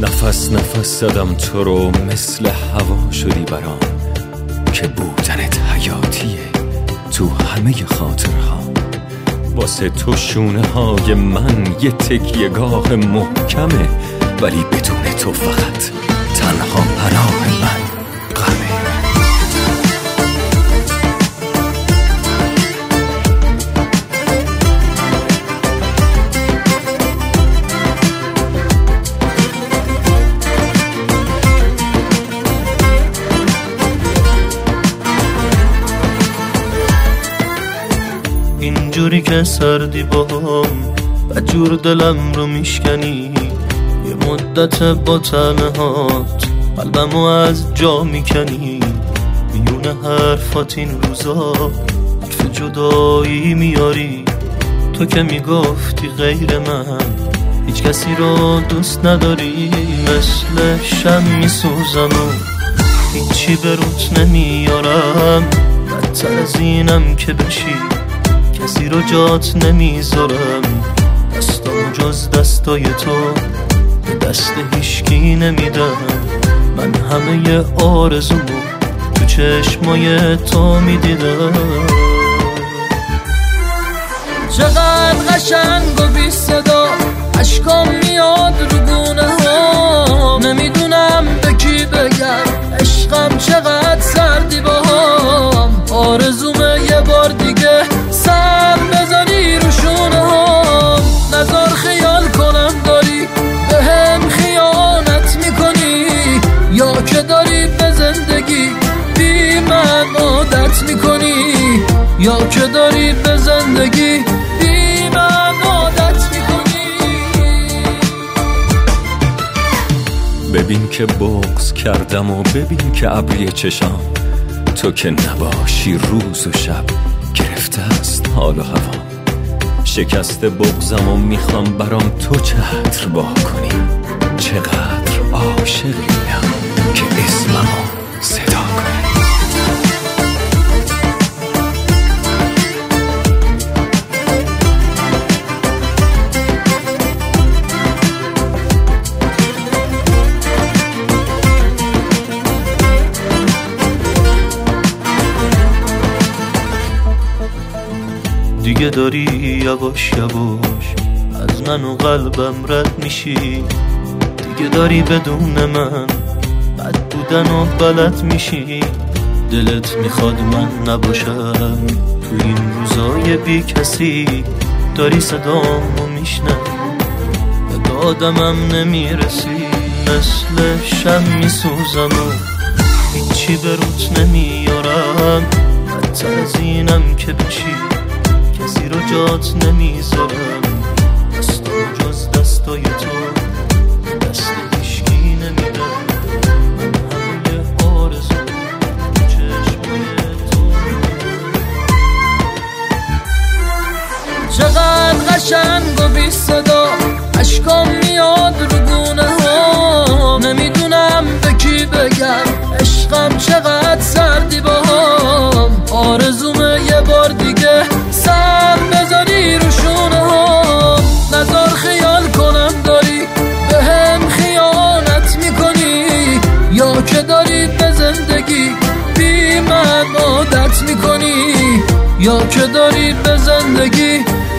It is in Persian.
نفس نفس زدم تو رو، مثل هوا شدی برام، که بودنت حیاتیه تو همه خاطرها. واسه تو شونه های من یه تکیه‌گاه محکمه، ولی بدون تو فقط تنها پناه من غمه. اینجوری که سردی باهم بدجور دلم رو میشکنی، یه مدت با تنهات قلبمو از جا میکنی. میونه حرفات این روزا حرف جدایی میاری، تو که میگفتی غیر من هیچ کسی رو دوست نداری. مثل شم میسوزم و هیچی به روت نمیارم، بدتر از اینم که بشی کسی رو جات نمیذارم. دستامو جز دستای تو به دست هیشکی نمیدم، من همه آرزومو تو چشمای تو میدیدم. چقدر قشنگ و بی صدا عشقام میاد رو گونه ها، نمیدونم به کی بگم عشقم چقدر سردی باهام. آرزومه یه بار دیگه سر بذاری رو شونه ها، نظر خیال کنم داری به هم خیانت میکنی، یا که داری به زندگی بی من عادت میکنی، یا که داری به زندگی بی من عادت میکنی. ببین که بغض کردم و ببین که ابری چشام، تو که نباشی روز و شب گرفته است حال و هوا. شکست بغضم و میخوام برام تو چتر با کنی، چقدر عاشقیم که اسممو صدا کنی. دیگه داری یواش یواش از من و قلبم رد میشی، دیگه داری بدون من بد بودن و بلد میشی. دلت میخواد من نباشم تو این روزای بی کسی، داری صدامو میشنم به دادمم نمیرسی. مثل شم میسوزم و هیچی به روت نمیارم، بدتر از اینم که بشی کسی رو جات نمیذارم. دستام جز دستای تو دست هیشکی نمیدم، من همه آرزو چشمای تو. چقدر قشنگ و بی صدا عشقام میاد رو گونه ها، نمیدونم به کی بگم عشقم چقدر سردی باهام. آرزومه یه بار دیگه سر بذاری رو شونه ها، نظر خیال کنم داری به هم خیانت میکنی، یا که داری به زندگی بی من عادت میکنی، یا که داری به زندگی